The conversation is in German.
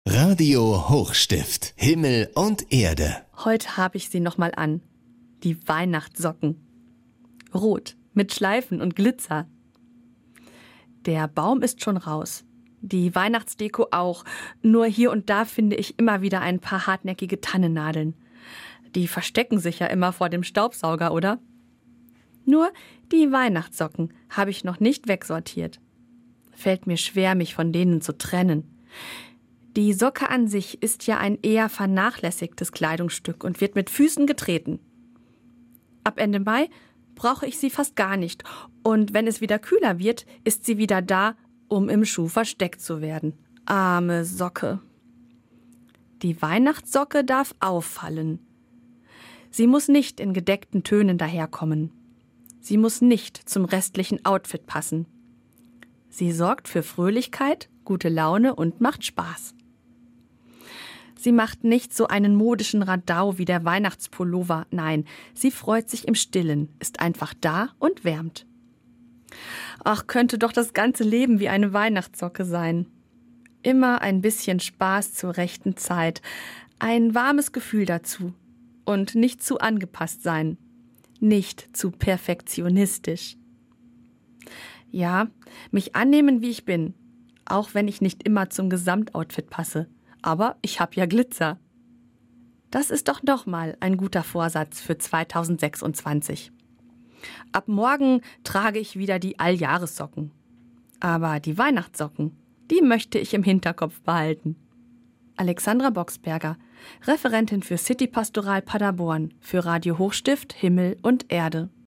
Radio Hochstift, Himmel und Erde. Heute habe ich sie nochmal an. Die Weihnachtssocken. Rot, mit Schleifen und Glitzer. Der Baum ist schon raus. Die Weihnachtsdeko auch. Nur hier und da finde ich immer wieder ein paar hartnäckige Tannennadeln. Die verstecken sich ja immer vor dem Staubsauger, oder? Nur die Weihnachtssocken habe ich noch nicht wegsortiert. Fällt mir schwer, mich von denen zu trennen. Die Socke an sich ist ja ein eher vernachlässigtes Kleidungsstück und wird mit Füßen getreten. Ab Ende Mai brauche ich sie fast gar nicht. Und wenn es wieder kühler wird, ist sie wieder da, um im Schuh versteckt zu werden. Arme Socke. Die Weihnachtssocke darf auffallen. Sie muss nicht in gedeckten Tönen daherkommen. Sie muss nicht zum restlichen Outfit passen. Sie sorgt für Fröhlichkeit, gute Laune und macht Spaß. Sie macht nicht so einen modischen Radau wie der Weihnachtspullover. Nein, sie freut sich im Stillen, ist einfach da und wärmt. Ach, könnte doch das ganze Leben wie eine Weihnachtssocke sein. Immer ein bisschen Spaß zur rechten Zeit, ein warmes Gefühl dazu und nicht zu angepasst sein, nicht zu perfektionistisch. Ja, mich annehmen, wie ich bin, auch wenn ich nicht immer zum Gesamtoutfit passe. Aber ich habe ja Glitzer. Das ist doch nochmal ein guter Vorsatz für 2026. Ab morgen trage ich wieder die Alljahressocken. Aber die Weihnachtssocken, die möchte ich im Hinterkopf behalten. Alexandra Boxberger, Referentin für City Pastoral Paderborn, für Radio Hochstift, Himmel und Erde.